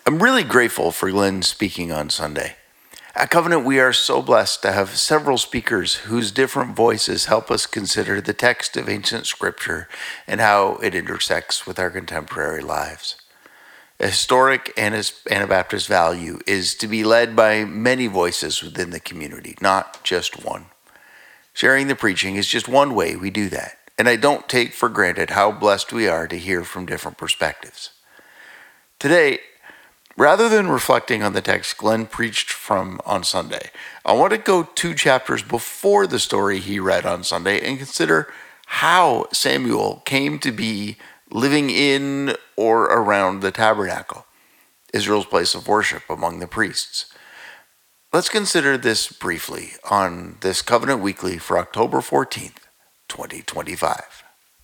I'm really grateful for Glenn speaking on Sunday. At Covenant, we are so blessed to have several speakers whose different voices help us consider the text of ancient scripture and how it intersects with our contemporary lives. A historic Anabaptist value is to be led by many voices within the community, not just one. Sharing the preaching is just one way we do that, and I don't take for granted how blessed we are to hear from different perspectives. Today, rather than reflecting on the text Glenn preached from on Sunday, I want to go 2 chapters before the story he read on Sunday and consider how Samuel came to be living in or around the tabernacle, Israel's place of worship among the priests. Let's consider this briefly on this Covenant Weekly for October 14th, 2025.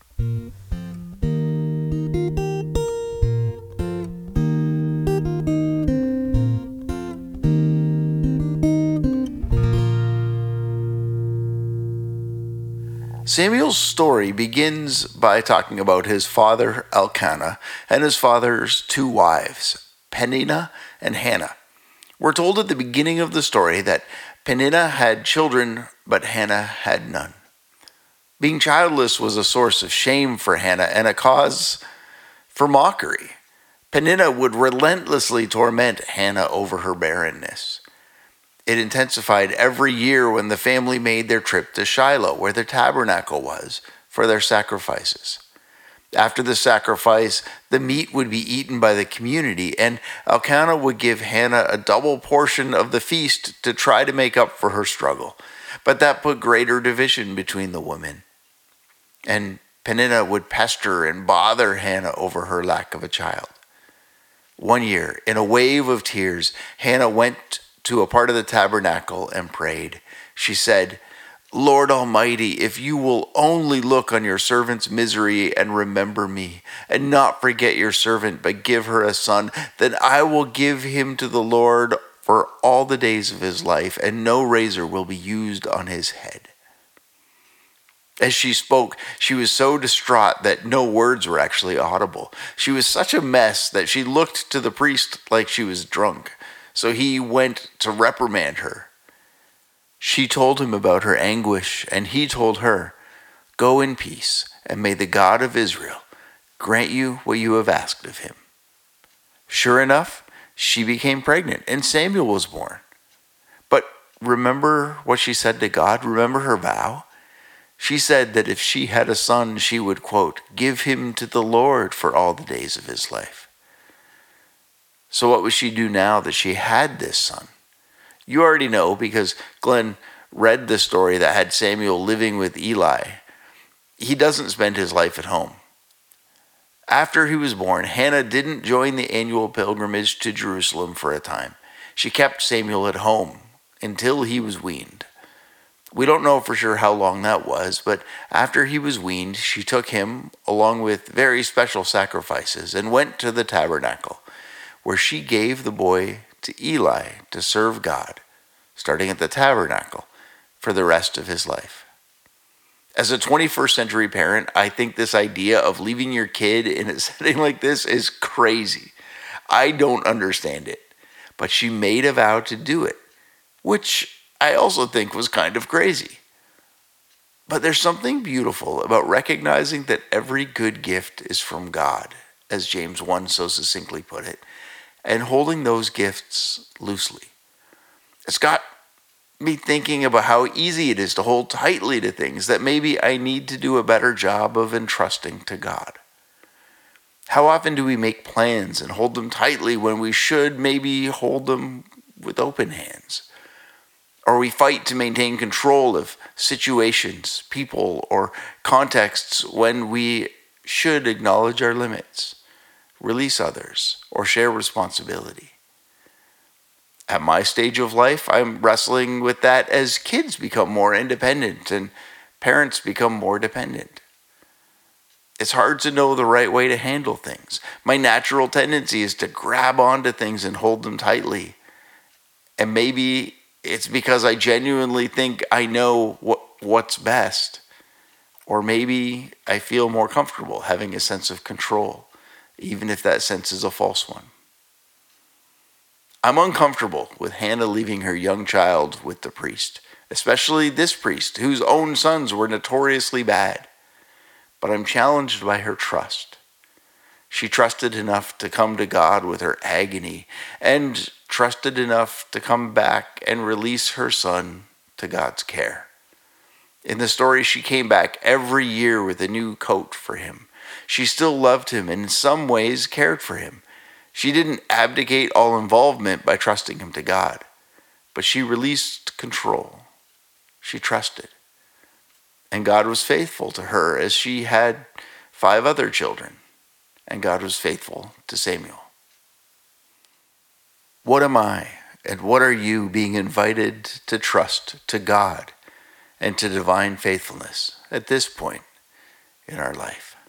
Samuel's story begins by talking about his father Elkanah and his father's 2 wives, Peninnah and Hannah. We're told at the beginning of the story that Peninnah had children, but Hannah had none. Being childless was a source of shame for Hannah and a cause for mockery. Peninnah would relentlessly torment Hannah over her barrenness. It intensified every year when the family made their trip to Shiloh, where the tabernacle was, for their sacrifices. After the sacrifice, the meat would be eaten by the community, and Elkanah would give Hannah a double portion of the feast to try to make up for her struggle. But that put greater division between the women. And Peninnah would pester and bother Hannah over her lack of a child. One year, in a wave of tears, Hannah went to a part of the tabernacle and prayed. She said, "Lord Almighty, if you will only look on your servant's misery and remember me, and not forget your servant, but give her a son, then I will give him to the Lord for all the days of his life, and no razor will be used on his head." As she spoke, she was so distraught that no words were actually audible. She was such a mess that she looked to the priest like she was drunk. So he went to reprimand her. She told him about her anguish, and he told her, "Go in peace, and may the God of Israel grant you what you have asked of him." Sure enough, she became pregnant, and Samuel was born. But remember what she said to God? Remember her vow? She said that if she had a son, she would, quote, "give him to the Lord for all the days of his life." So what would she do now that she had this son? You already know because Glenn read the story that had Samuel living with Eli. He doesn't spend his life at home. After he was born, Hannah didn't join the annual pilgrimage to Jerusalem for a time. She kept Samuel at home until he was weaned. We don't know for sure how long that was, but after he was weaned, she took him, along with very special sacrifices, and went to the tabernacle, where she gave the boy to Eli to serve God, starting at the tabernacle, for the rest of his life. As a 21st century parent, I think this idea of leaving your kid in a setting like this is crazy. I don't understand it, but she made a vow to do it, which I also think was kind of crazy. But there's something beautiful about recognizing that every good gift is from God, as James 1 so succinctly put it, and holding those gifts loosely. It's got me thinking about how easy it is to hold tightly to things that maybe I need to do a better job of entrusting to God. How often do we make plans and hold them tightly when we should maybe hold them with open hands? Or we fight to maintain control of situations, people, or contexts when we should acknowledge our limits, release others, or share responsibility. At my stage of life, I'm wrestling with that as kids become more independent and parents become more dependent. It's hard to know the right way to handle things. My natural tendency is to grab onto things and hold them tightly. And maybe it's because I genuinely think I know what's best. Or maybe I feel more comfortable having a sense of control, even if that sense is a false one. I'm uncomfortable with Hannah leaving her young child with the priest, especially this priest whose own sons were notoriously bad. But I'm challenged by her trust. She trusted enough to come to God with her agony and trusted enough to come back and release her son to God's care. In the story, she came back every year with a new coat for him. She still loved him and in some ways cared for him. She didn't abdicate all involvement by trusting him to God, but she released control. She trusted. And God was faithful to her as she had 5 other children, and God was faithful to Samuel. What am I and what are you being invited to trust to God and to divine faithfulness at this point in our life?